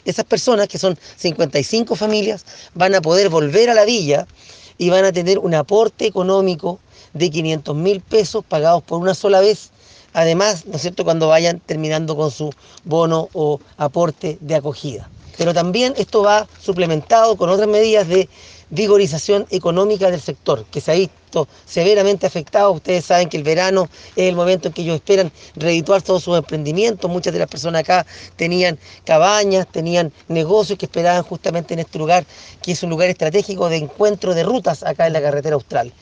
Esas personas, que son 55 familias, van a poder volver a la villa y van a tener un aporte económico de 500.000 pesos pagados por una sola vez. Además, ¿no es cierto?, cuando vayan terminando con su bono o aporte de acogida. Pero también esto va suplementado con otras medidas de vigorización económica del sector, que se ha visto severamente afectado. Ustedes saben que el verano es el momento en que ellos esperan redituar todos sus emprendimientos. Muchas de las personas acá tenían cabañas, tenían negocios que esperaban justamente en este lugar, que es un lugar estratégico de encuentro de rutas acá en la carretera austral.